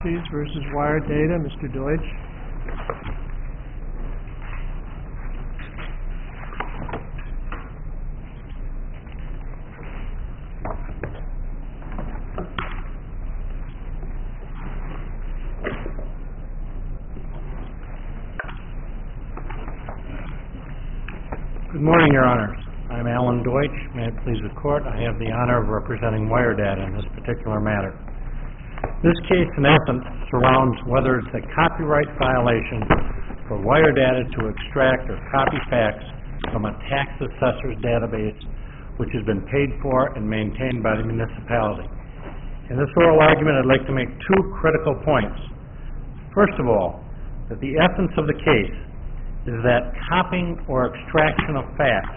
versus Wire Data, Mr. Deutsch. Good morning, Your Honors. I'm Alan Deutsch. May it please the Court, I have the honor of representing Wire Data in this particular matter. This case, in essence, surrounds whether it's a copyright violation for Wire Data to extract or copy facts from a tax assessor's database which has been paid for and maintained by the municipality. In this oral argument, I'd like to make two critical points. First of all, that the essence of the case is that copying or extraction of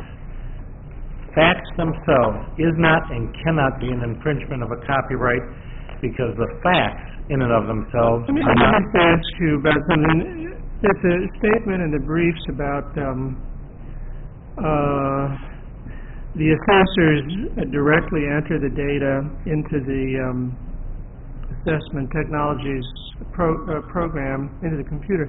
facts themselves is not and cannot be an infringement of a copyright because the facts in and of themselves are not. Let me ask you about something. There's a statement in the briefs about the assessors directly enter the data into the assessment technologies program, into the computer.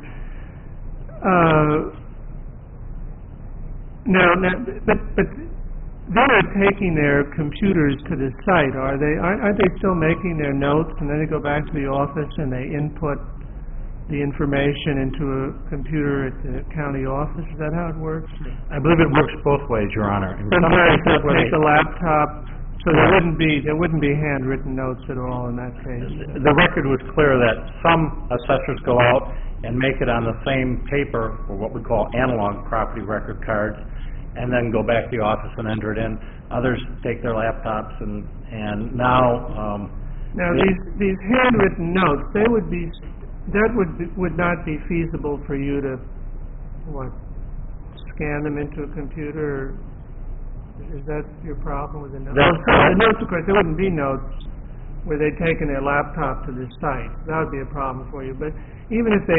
But they're taking their computers to the site, are they? Aren't they still making their notes, and then they go back to the office and they input the information into a computer at the county office? Is that how it works? I believe it works both ways, Your Honor. Sometimes they'll take a laptop, so there wouldn't be handwritten notes at all in that case. The record was clear that some assessors go out and make it on the same paper, or what we call analog property record cards, and then go back to the office and enter it in. Others take their laptops and now. Now these handwritten notes, would not be feasible for you to scan them into a computer? Is that your problem with the notes? The notes, of course, there wouldn't be notes where they'd taken their laptop to the site. That would be a problem for you. But even if they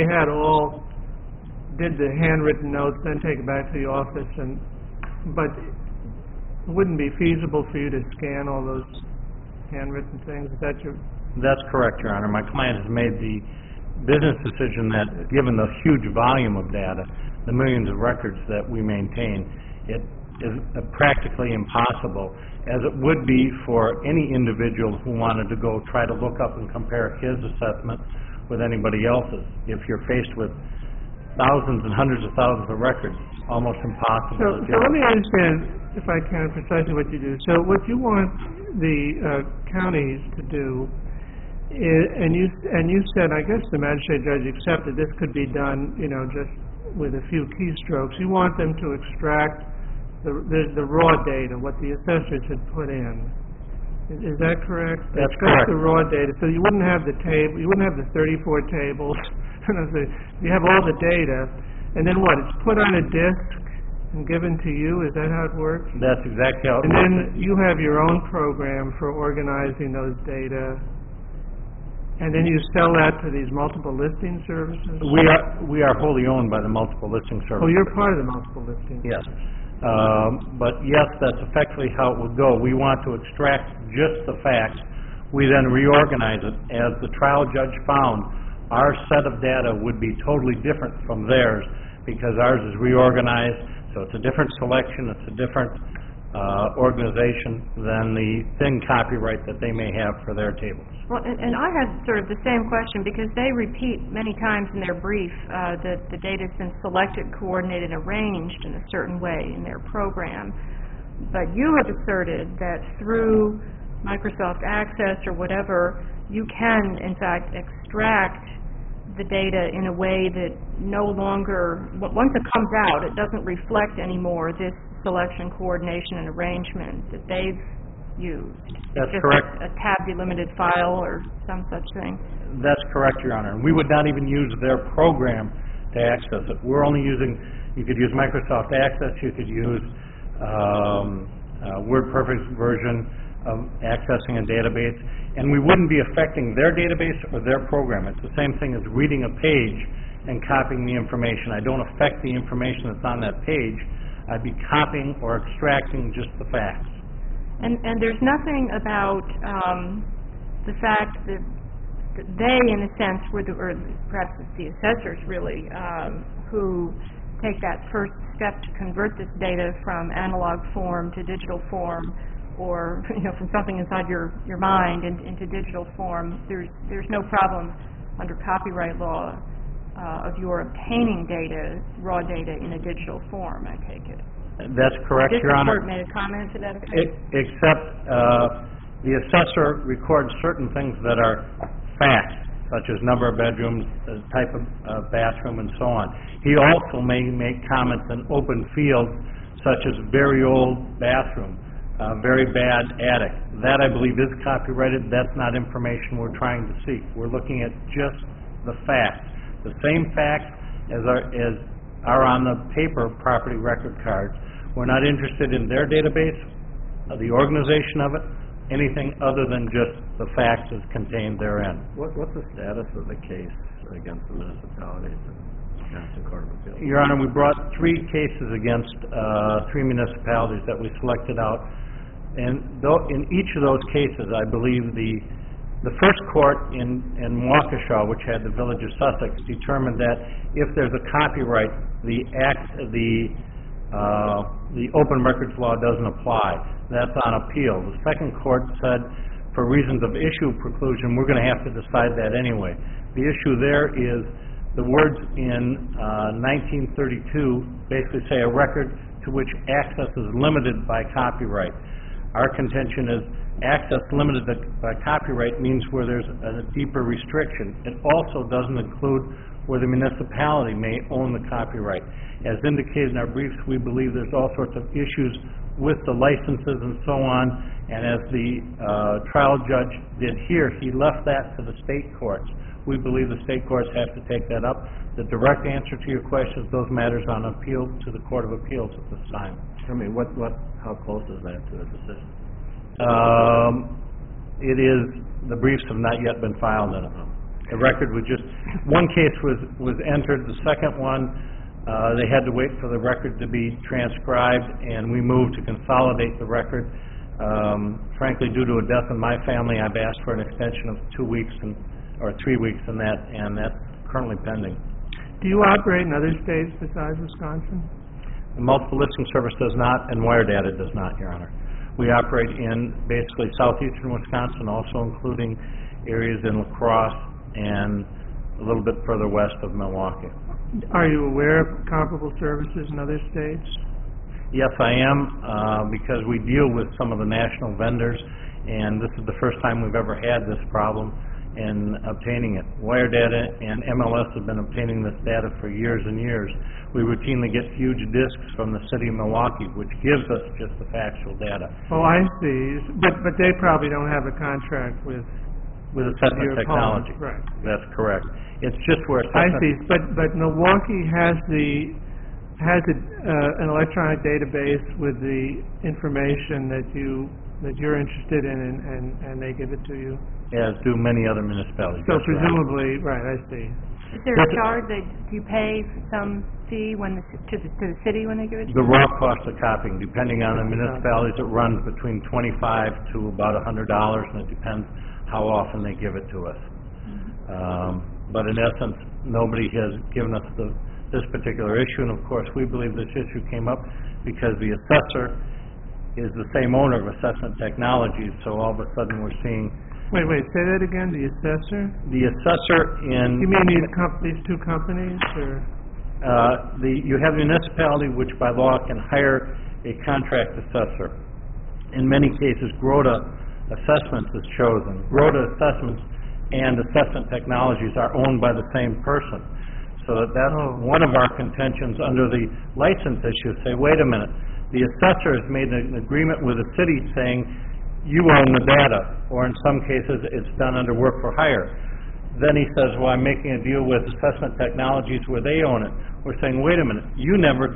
did the handwritten notes, then take it back to the office, but it wouldn't be feasible for you to scan all those handwritten things. Is that That's correct, Your Honor. My client has made the business decision that, given the huge volume of data, the millions of records that we maintain, it is practically impossible, as it would be for any individual who wanted to go try to look up and compare his assessment with anybody else's. If you're faced with thousands and hundreds of thousands of records, almost impossible. So let me understand, if I can, precisely what you do. So what you want the counties to do is, and you said, I guess the magistrate judge accepted this could be done, just with a few keystrokes. You want them to extract the raw data, what the assessors had put in. Is that correct? That's correct. The raw data. So you wouldn't have the table. You wouldn't have the 34 tables. You have all the data, and then what? It's put on a disk and given to you. Is that how it works? That's exactly how it works. And then you have your own program for organizing those data, and then you sell that to these multiple listing services? We are wholly owned by the multiple listing services. Oh, you're part of the multiple listing. Yes. But yes, that's effectively how it would go. We want to extract just the facts. We then reorganize it. As the trial judge found, our set of data would be totally different from theirs because ours is reorganized, so it's a different selection, it's a different organization than the thin copyright that they may have for their tables. Well, and I had sort of the same question because they repeat many times in their brief that the data has been selected, coordinated, arranged in a certain way in their program. But you have asserted that through Microsoft Access or whatever, you can, in fact, extract the data in a way that no longer, once it comes out, it doesn't reflect anymore this selection, coordination, and arrangement that they've used. That's just correct. A tab delimited file or some such thing. That's correct, Your Honor. And we would not even use their program to access it. We're only using, you could use Microsoft Access, you could use WordPerfect's version of accessing a database, and we wouldn't be affecting their database or their program. It's the same thing as reading a page and copying the information. I don't affect the information that's on that page. I'd be copying or extracting just the facts. And there's nothing about the fact that they, in a sense, or perhaps it's the assessors really, who take that first step to convert this data from analog form to digital form, or from something inside your mind into digital form. There's no problem under copyright law of your obtaining data, raw data, in a digital form, I take it. That's correct, Your Honor. The district court made a comment to that effect? Except the assessor records certain things that are facts, such as number of bedrooms, the type of bathroom, and so on. He also may make comments in open fields, such as very old bathroom, very bad attic. That, I believe, is copyrighted. That's not information we're trying to seek. We're looking at just the facts. The same facts as are on the paper property record cards. We're not interested in their database, the organization of it, anything other than just the facts as contained therein. What's the status of the case against the municipalities and Wisconsin Court of Appeals? Your Honor, we brought 3 cases against 3 municipalities that we selected out. And in each of those cases, I believe the first court in Waukesha, which had the Village of Sussex, determined that if there's a copyright, the open records law doesn't apply. That's on appeal. The second court said, for reasons of issue preclusion, we're going to have to decide that anyway. The issue there is the words in 1932 basically say a record to which access is limited by copyright. Our contention is access limited by copyright means where there's a deeper restriction. It also doesn't include where the municipality may own the copyright. As indicated in our briefs, we believe there's all sorts of issues with the licenses and so on, and as the trial judge did here, he left that to the state courts. We believe the state courts have to take that up. The direct answer to your question is those matters on appeal to the Court of Appeals at this time. I mean, how close is that to a decision? It is, the briefs have not yet been filed in it. The record was just, one case was entered, the second one, they had to wait for the record to be transcribed, and we moved to consolidate the record. Frankly, due to a death in my family, I've asked for an extension of 2 weeks or 3 weeks in that, and that's currently pending. Do you operate in other states besides Wisconsin? The Multiple Listing Service does not, and WireData does not, Your Honor. We operate in basically southeastern Wisconsin, also including areas in La Crosse and a little bit further west of Milwaukee. Are you aware of comparable services in other states? Yes, I am, because we deal with some of the national vendors, and this is the first time we've ever had this problem in obtaining it. WireData and MLS have been obtaining this data for years and years. We routinely get huge disks from the city of Milwaukee, which gives us just the factual data. Oh, I see. But they probably don't have a contract with Assessment Technology. Right. That's correct. It's just where I see. But Milwaukee has an electronic database with the information that you're interested in, and they give it to you. As do many other municipalities. So presumably, right, I see. Is there a charge? Do you pay some fee to the city when they give it to you? The raw cost of copying, depending on the municipalities, it runs between $25 to about $100, and it depends how often they give it to us. But in essence, nobody has given us this particular issue, and of course we believe this issue came up because the assessor is the same owner of Assessment Technologies, so all of a sudden we're seeing... Wait, say that again, the assessor? The assessor in... You mean these two companies, or...? You have a municipality which by law can hire a contract assessor. In many cases, Groda Assessments is chosen. Groda Assessments and Assessment Technologies are owned by the same person. So that's one of our contentions under the license issue. Say, wait a minute, the assessor has made an agreement with the city saying, you own the data, or in some cases it's done under work for hire. Then he says, well, I'm making a deal with Assessment Technologies where they own it. We're saying, wait a minute, you never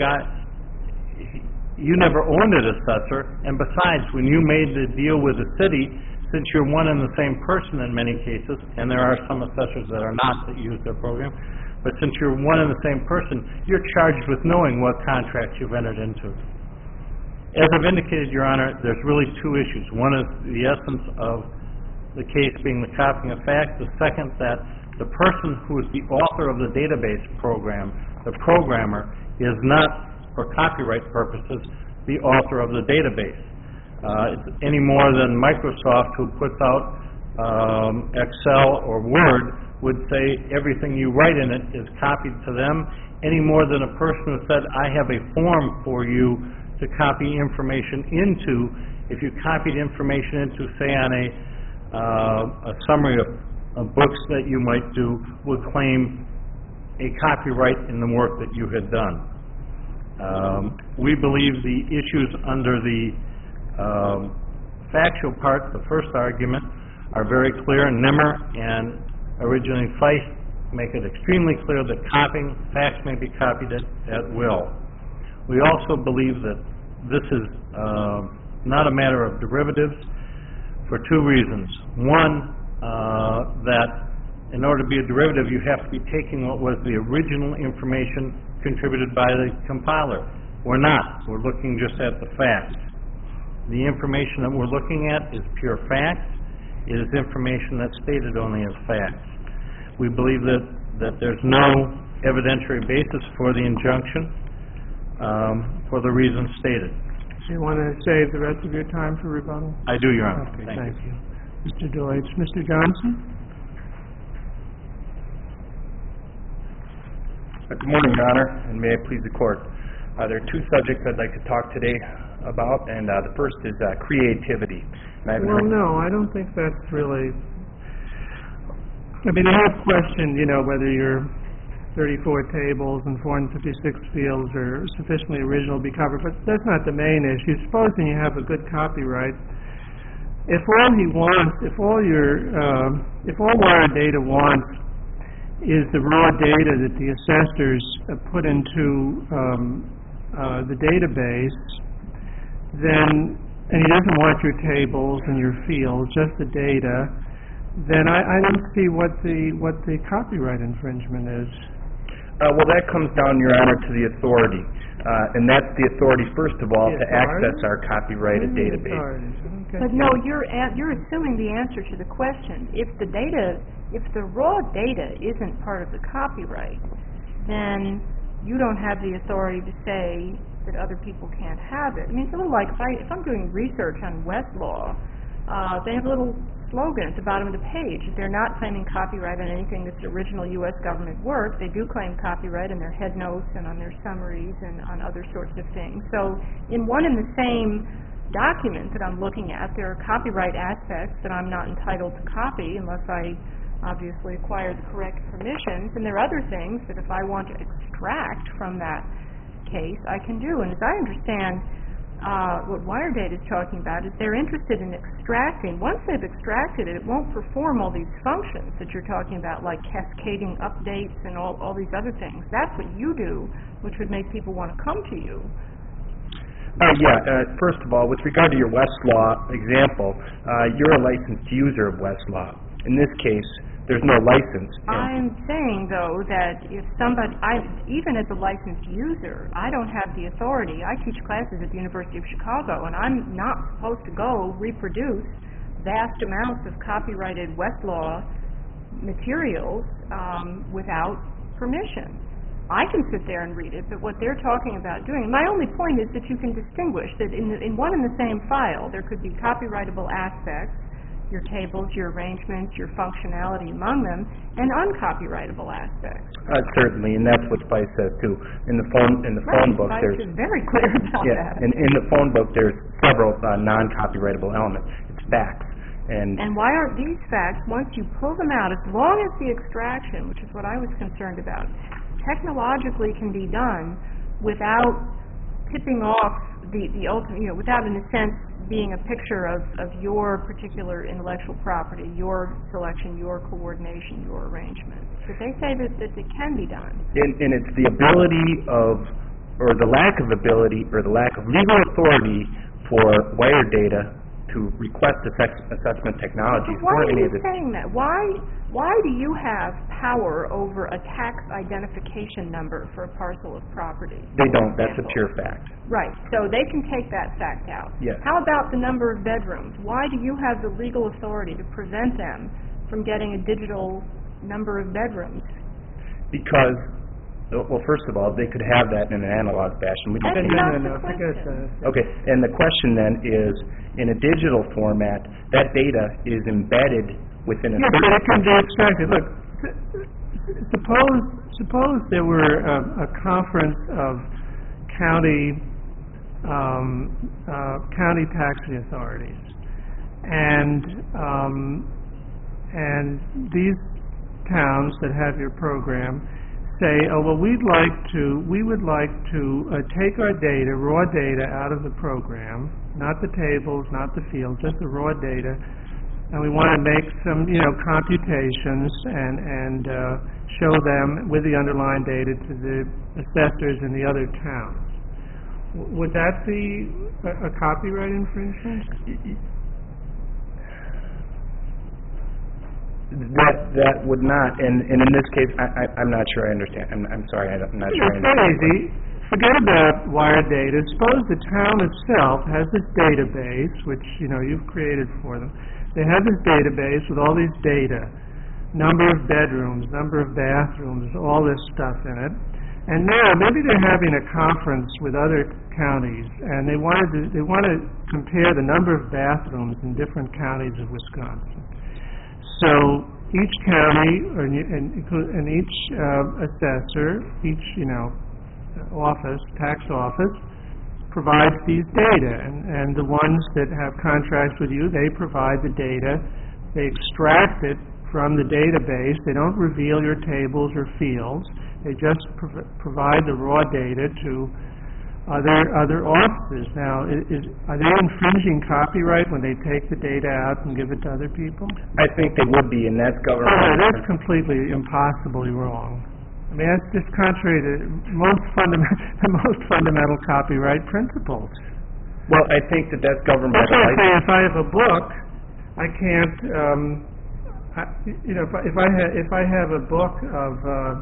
owned it, assessor, and besides, when you made the deal with the city, since you're one and the same person in many cases, and there are some assessors that are not that use their program, but since you're one and the same person, you're charged with knowing what contracts you've entered into. As I've indicated, Your Honor, there's really two issues. One is the essence of the case being the copying of facts. The second, that the person who is the author of the database program, the programmer, is not, for copyright purposes, the author of the database. Any more than Microsoft, who puts out Excel or Word, would say everything you write in it is copied to them, any more than a person who said, I have a form for you to copy information into. If you copied information into, say, on a summary of books that you might do, would claim a copyright in the work that you had done. We believe the issues under the factual part, the first argument, are very clear. Nimmer and originally Feist make it extremely clear that copying facts may be copied at will. We also believe that this is not a matter of derivatives for two reasons. One, that in order to be a derivative, you have to be taking what was the original information contributed by the compiler. We're not. We're looking just at the facts. The information that we're looking at is pure facts. It is information that's stated only as facts. We believe that there's no evidentiary basis for the injunction for the reasons stated. So you want to save the rest of your time for rebuttal? I do, Your Honor. Okay, Thank you. Mr. Deutsch. Mr. Johnson? Good morning, Your Honor, and may it please the Court. There are two subjects I'd like to talk today about, and the first is creativity. Well, no, I don't think that's really... I mean, I have questioned, whether your 34 tables and 456 fields are sufficiently original to be covered, but that's not the main issue. Supposing you have a good copyright, if all Wired Data wants is the raw data that the assessors put into the database, then, and he doesn't want your tables and your fields, just the data, then I don't see what the copyright infringement is. Well, that comes down, Your Honor, to the authority. And that's the authority, first of all, to access our copyrighted database. Okay. But no, you're assuming the answer to the question. If the raw data isn't part of the copyright, then you don't have the authority to say that other people can't have it. I mean, it's a little like if I'm doing research on Westlaw, they have a little slogan at the bottom of the page. If they're not claiming copyright on anything that's original U.S. government work, they do claim copyright in their head notes and on their summaries and on other sorts of things. So in one and the same document that I'm looking at, there are copyright aspects that I'm not entitled to copy unless I obviously acquire the correct permissions, and there are other things that if I want to extract from that case, I can do. And as I understand what Wired Data is talking about is they're interested in extracting. Once they've extracted it, it won't perform all these functions that you're talking about, like cascading updates and all these other things. That's what you do, which would make people want to come to you. First of all, with regard to your Westlaw example, you're a licensed user of Westlaw. In this case, there's no license. I'm saying, though, that if somebody, even as a licensed user, I don't have the authority. I teach classes at the University of Chicago, and I'm not supposed to go reproduce vast amounts of copyrighted Westlaw materials without permission. I can sit there and read it, but what they're talking about doing, my only point is that you can distinguish that in one and the same file, there could be copyrightable aspects, your tables, your arrangements, your functionality among them, and uncopyrightable aspects. Certainly, and that's what Spice says too. In the phone book, Spice is very clear about that. In the phone book, there's several non-copyrightable elements. It's facts. And why aren't these facts, once you pull them out, as long as the extraction, which is what I was concerned about, technologically can be done without tipping off the ultimate, without, in a sense, being a picture of your particular intellectual property, your selection, your coordination, your arrangement. But they say that it can be done. And it's the ability or the lack of ability, or the lack of legal authority for Wired Data to request assessment technologies Why or are any you of this. saying that? Why do you have power over a tax identification number for a parcel of property? They don't. That's a example? pure fact. Right, so they can take that fact out. Yes. How about the number of bedrooms? Why do you have the legal authority to prevent them from getting a digital number of bedrooms? Because, well, first of all, they could have that in an analog fashion. That's not the forget question. that. Okay, and the question then is, in a digital format, that data is embedded within a Yeah, but it can be extracted. Look, suppose there were a conference of county taxing authorities, and these towns that have your program say, oh, well, we would like to take our data, raw data, out of the program, not the tables, not the fields, just the raw data, and we want to make some, computations and show them with the underlying data to the assessors in the other towns. Would that be a copyright infringement? That would not, and in this case, I'm not sure I understand. I'm sorry, I'm not sure I It's understand. easy. Forget about wire data. Suppose the town itself has this database, which, you've created for them. They have this database with all these data, number of bedrooms, number of bathrooms, all this stuff in it. And now, maybe they're having a conference with other counties, and they want to compare the number of bathrooms in different counties of Wisconsin. So each county and each assessor, each office, tax office, provides these data, and the ones that have contracts with you, they provide the data. They extract it from the database. They don't reveal your tables or fields. They just provide the raw data to other offices. Now, are they infringing copyright when they take the data out and give it to other people? I think they would be, and that's government. Oh, that's completely impossibly wrong. I mean, that's just contrary to the most fundamental copyright principles. Well, I think that's government. That's why I say if I have a book, I can't. If I have a book of,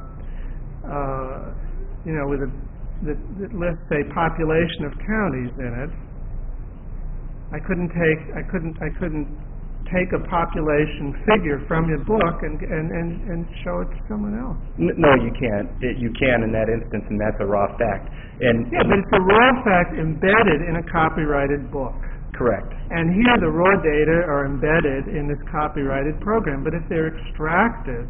with that lists a population of counties in it, I couldn't take a population figure from your book and show it to someone else. No, you can't. You can in that instance, and that's a raw fact. Yeah, but it's a raw fact embedded in a copyrighted book. Correct. And here the raw data are embedded in this copyrighted program. But if they're extracted,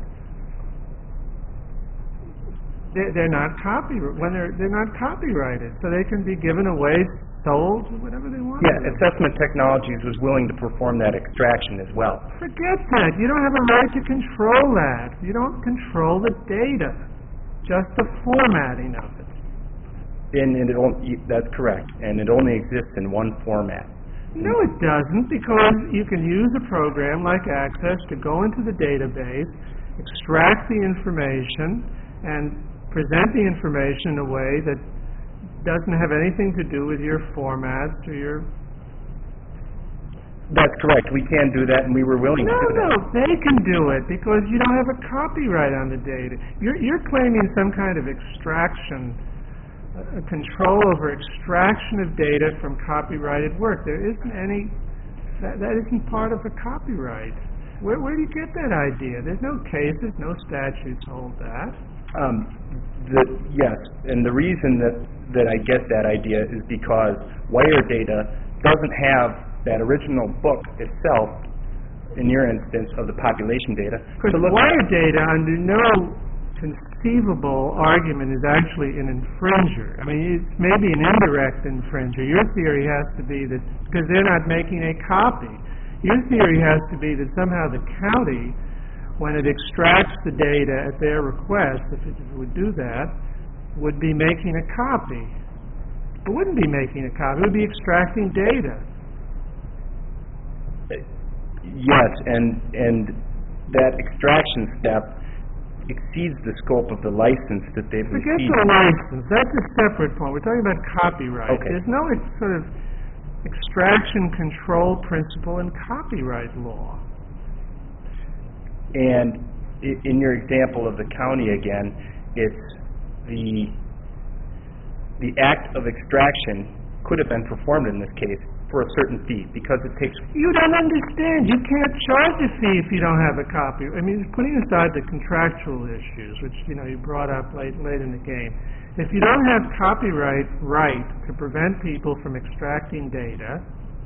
they're not they're not copyrighted, so they can be given away, sold, whatever they want. Yeah, Assessment Technologies was willing to perform that extraction as well. Forget that. You don't have a right to control that. You don't control the data, just the formatting of it. That's correct, and it only exists in one format. No, it doesn't, because you can use a program like Access to go into the database, extract the information, and present the information in a way that doesn't have anything to do with your formats or your... That's correct. We can do that, and we were willing to do that. No, they can do it because you don't have a copyright on the data. You're claiming some kind of extraction, control over extraction of data from copyrighted work. There isn't any... That isn't part of a copyright. Where do you get that idea? There's no cases, no statutes hold that. Yes, and the reason that I get that idea is because wire data doesn't have that original book itself, in your instance, of the population data. Because wire data, under no conceivable argument, is actually an infringer. I mean, it's maybe an indirect infringer. Your theory has to be that, because they're not making a copy, your theory has to be that somehow the county, when it extracts the data at their request, if it would do that, would be making a copy. It wouldn't be making a copy. It would be extracting data. Yes, and that extraction step exceeds the scope of the license that they've received. Forget the license. That's a separate point. We're talking about copyright. Okay. There's no sort of extraction control principle in copyright law. And in your example of the county again, it's the act of extraction could have been performed in this case for a certain fee because it takes... You don't understand. You can't charge a fee if you don't have a copy. I mean, putting aside the contractual issues, which, you brought up late in the game. If you don't have copyright right to prevent people from extracting data,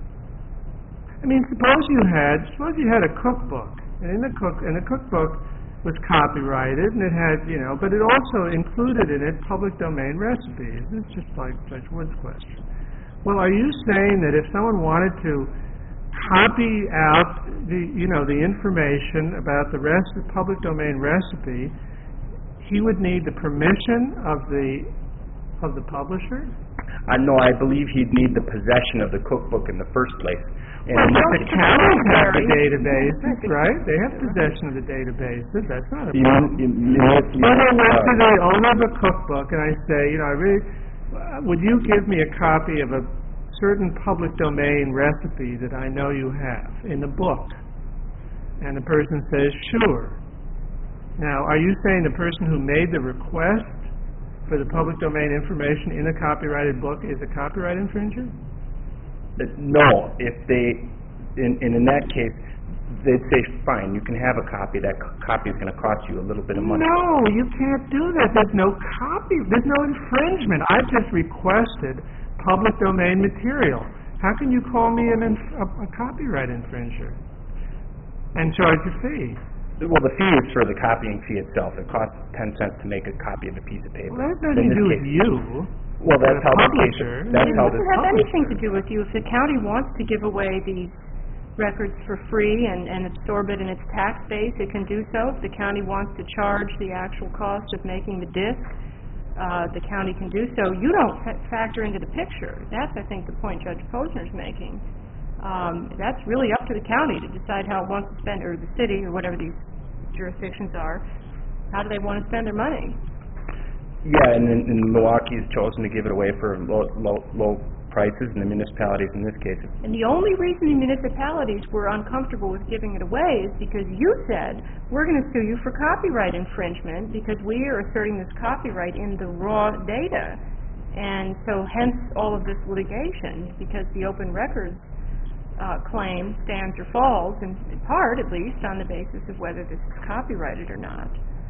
I mean, suppose you had a cookbook, and the cookbook was copyrighted, and it had, but it also included in it public domain recipes. It's just like Judge Wood's question. Well, are you saying that if someone wanted to copy out the information about the public domain recipe, he would need the permission of the publisher? No, I believe he'd need the possession of the cookbook in the first place. And the counties have the databases, right? They have possession of the databases. That's not a problem. When I went to the owner of a cookbook and I say, would you give me a copy of a certain public domain recipe that I know you have in the book? And the person says, sure. Now, are you saying the person who made the request for the public domain information in a copyrighted book is a copyright infringer? No. If in that case, they'd say, fine, you can have a copy. That copy is going to cost you a little bit of money. No, you can't do that. There's no copy. There's no infringement. I've just requested public domain material. How can you call me a copyright infringer and charge a fee? Well, the fee is for the copying fee itself. It costs 10 cents to make a copy of a piece of paper. Well, that has nothing to do with you. Well, that's how the publisher. It doesn't have anything to do with you. If the county wants to give away these records for free and absorb it in its tax base, it can do so. If the county wants to charge the actual cost of making the disc, the county can do so. You don't factor into the picture. That's, I think, the point Judge Posner's making. That's really up to the county to decide how it wants to spend, or the city, or whatever these jurisdictions are. How do they want to spend their money? Yeah, and Milwaukee has chosen to give it away for low prices, and the municipalities in this case. And the only reason the municipalities were uncomfortable with giving it away is because you said, we're going to sue you for copyright infringement because we are asserting this copyright in the raw data. And so hence all of this litigation, because the open records claim stands or falls, in part at least, on the basis of whether this is copyrighted or not.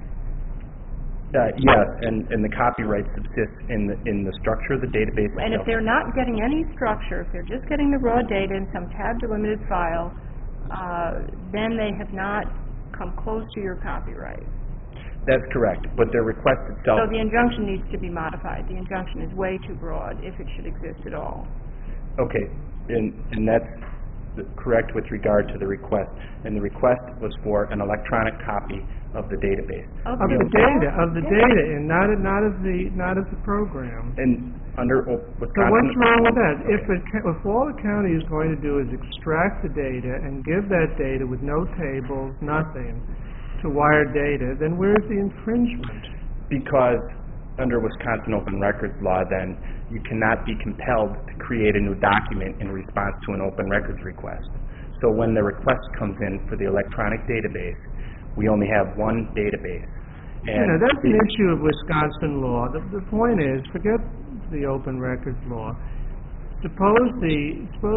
Yes, and the copyright subsists in the structure of the database itself. And if they're not getting any structure, if they're just getting the raw data in some tab-delimited file, then they have not come close to your copyright. That's correct, but their request itself... So the injunction needs to be modified. The injunction is way too broad if it should exist at all. Okay, and that's correct with regard to the request. And the request was for an electronic copy of the database. Of the data, and not of the program. And under Wisconsin... So what's wrong with that? If all the county is going to do is extract the data and give that data with no tables, nothing, to Wired Data, then where's the infringement? Because under Wisconsin open records law, then, you cannot be compelled to create a new document in response to an open records request. So when the request comes in for the electronic database, we only have one database. And that's an issue of Wisconsin law. The point is, forget the open records law. Suppose the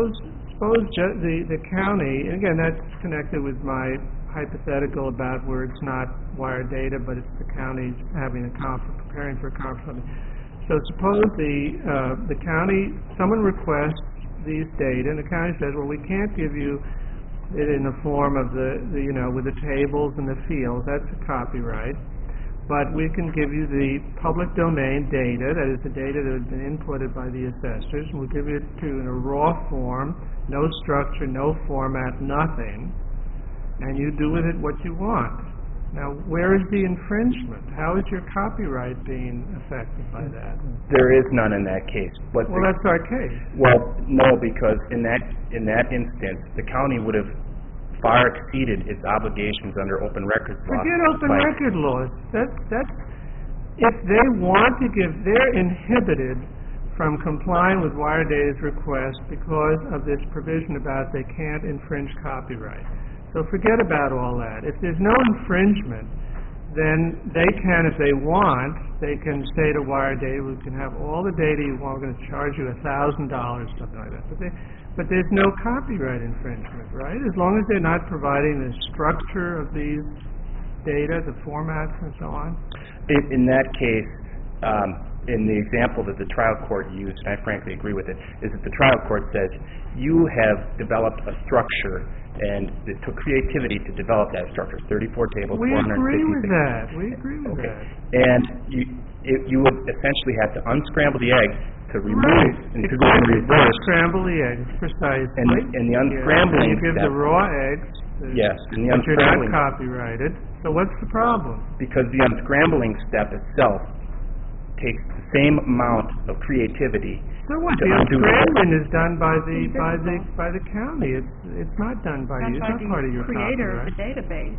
county, and again, that's connected with my hypothetical about where it's not Wired Data, but it's the county having preparing for a conference. So suppose the county, someone requests these data, and the county says, well, we can't give you it in the form of with the tables and the fields. That's a copyright. But we can give you the public domain data, that is the data that has been inputted by the assessors, and we'll give it to you in a raw form, no structure, no format, nothing, and you do with it what you want. Now, where is the infringement? How is your copyright being affected by that? There is none in that case. Well, that's our case. Well, no, because in that instance, the county would have far exceeded its obligations under open records law. Forget open record laws. That's if they want to give, they're inhibited from complying with WireData's request because of this provision about they can't infringe copyright. So forget about all that. If there's no infringement, then they can, if they want, they can say to WireData, we can have all the data you want, we're going to charge you $1,000, something like that. But there's no copyright infringement, right? As long as they're not providing the structure of these data, the formats and so on. In that case, in the example that the trial court used, and I frankly agree with it, is that the trial court says, you have developed a structure and it took creativity to develop that structure. 34 tables, 450 We agree with things. that. We agree with Okay. that. And you would essentially have to unscramble the egg to remove and to go in reverse. Scramble the eggs, precisely. And the unscrambling You give step, the raw eggs. yes, and the But you're not unscrambling, copyrighted. So what's the problem? because the unscrambling step itself takes the same amount of creativity. So what? To The undo the unscrambling is done by the county. It's not done by you. It's not part of your creator of copyright. the database.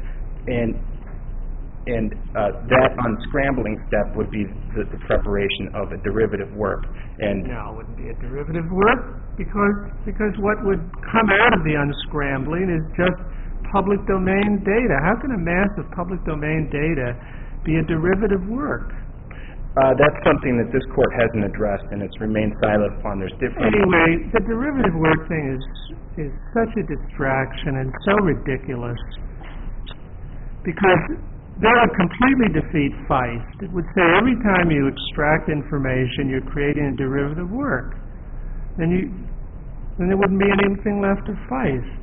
And that unscrambling step would be the preparation of a derivative work. And No, it wouldn't be a derivative work because what would come out of the unscrambling is just public domain data. How can a mass of public domain data be a derivative work? that's something that this court hasn't addressed, and it's remained silent upon. There's different... Anyway, the derivative work thing is such a distraction and so ridiculous because that would completely defeat Feist. It would say every time you extract information, you're creating a derivative work. Then there wouldn't be anything left of Feist.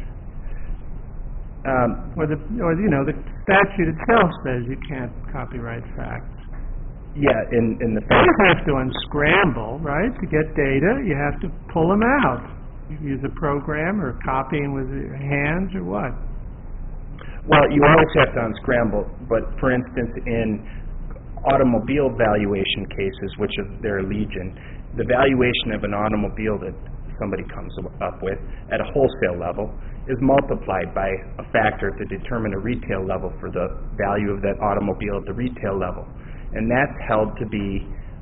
The statute itself says you can't copyright facts. Yeah, in the You have to unscramble, right? To get data, you have to pull them out. You use a program or copying with your hands or what? Well, you always have to unscramble, but for instance, in automobile valuation cases, which there are legion, the valuation of an automobile that somebody comes up with at a wholesale level is multiplied by a factor to determine a retail level for the value of that automobile at the retail level. And that's held to be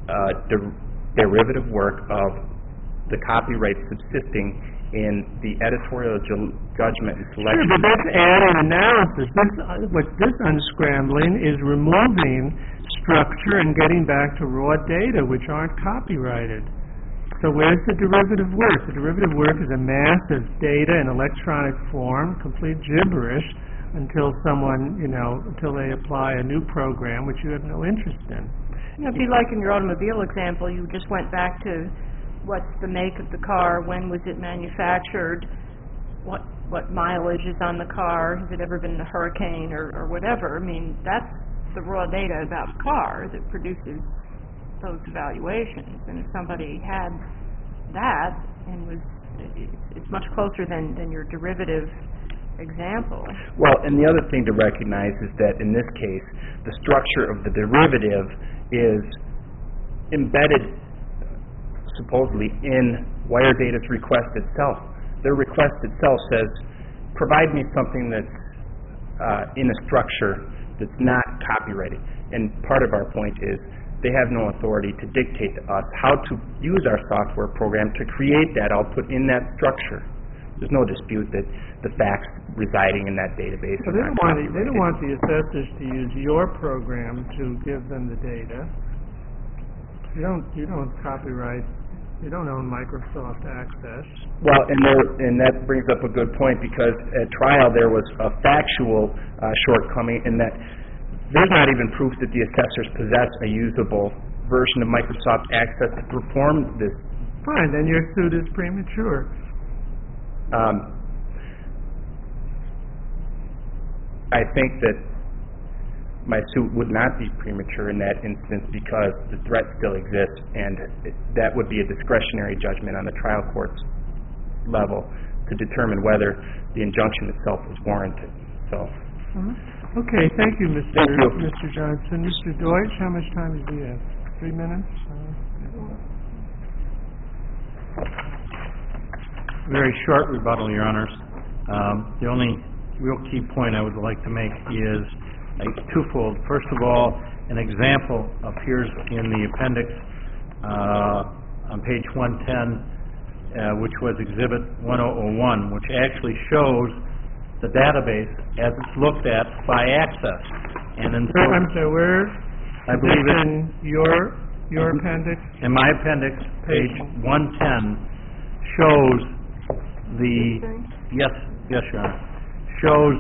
derivative work of the copyright subsisting in the editorial judgment and selection. Sure, but that's added analysis. This unscrambling is removing structure and getting back to raw data, which aren't copyrighted. So where's the derivative work? The derivative work is a mass of data in electronic form, complete gibberish, until they apply a new program which you have no interest in. It'd be like in your automobile example, you just went back to what's the make of the car, when was it manufactured, what mileage is on the car, has it ever been in a hurricane or whatever. I mean, that's the raw data about the car that produces those evaluations. And if somebody had that and it's much closer than your derivative example. Well, and the other thing to recognize is that in this case, the structure of the derivative is embedded supposedly in WireData's request itself. Their request itself says, provide me something that's in a structure that's not copyrighted. And part of our point is they have no authority to dictate to us how to use our software program to create that output in that structure. There's no dispute that the facts residing in that database So are not copyrighted. they don't want the assessors to use your program to give them the data. You don't copyright. You don't own Microsoft Access. Well, and that brings up a good point, because at trial there was a factual shortcoming in that there's not even proof that the assessors possess a usable version of Microsoft Access to perform this. Fine, then your suit is premature. I think that my suit would not be premature in that instance because the threat still exists, and that would be a discretionary judgment on the trial court's level to determine whether the injunction itself was warranted. So. Okay, thank you, Mr. Thank you. Mr. Johnson. Mr. Deutsch, how much time do you have? 3 minutes? Very short rebuttal, Your Honors. The only real key point I would like to make is twofold. First of all, an example appears in the appendix on page 110, which was Exhibit 1001, which actually shows the database as it's looked at by Access. And in I'm sorry, where? I believe it's in your appendix? in my appendix, page 110, shows the, yes, Your Honor, shows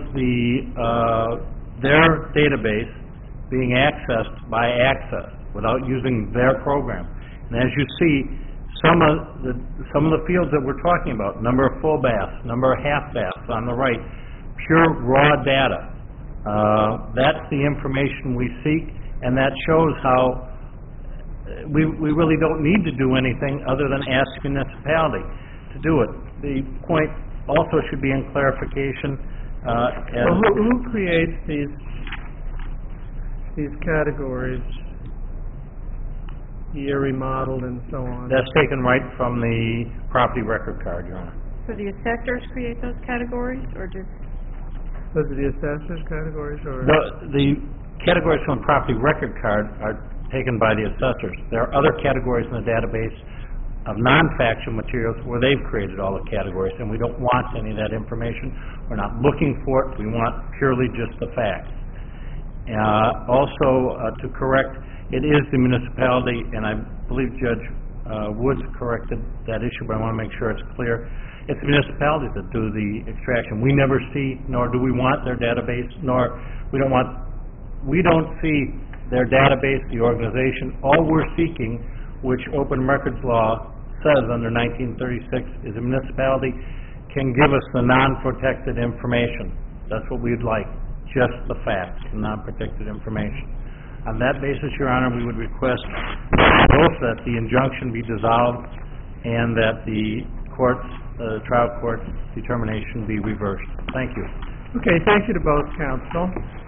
their database being accessed by Access without using their program. And as you see, some of the fields that we're talking about, number of full baths, number of half baths on the right, pure raw data. That's the information we seek, and that shows how we really don't need to do anything other than ask municipality to do it. The point also should be in clarification. Well, who creates these categories? Year remodeled and so on. That's taken right from the property record card, Your Honor. So the assessors create those categories, or just... Those are the assessors categories, or? The categories from the property record card are taken by the assessors. There are other categories in the database of non-factual materials where they've created all the categories, and we don't want any of that information. We're not looking for it. We want purely just the facts. Also, to correct, it is the municipality, and I believe Judge Woods corrected that issue, but I want to make sure it's clear. It's the municipalities that do the extraction. We never see, nor do we want their database, nor we don't see their database, the organization. All we're seeking, which open records law says under 1936, is a municipality can give us the non-protected information. That's what we'd like, just the facts, the non-protected information. On that basis, Your Honor, we would request both that the injunction be dissolved and that the trial court's determination be reversed. Thank you. Okay, thank you to both counsel.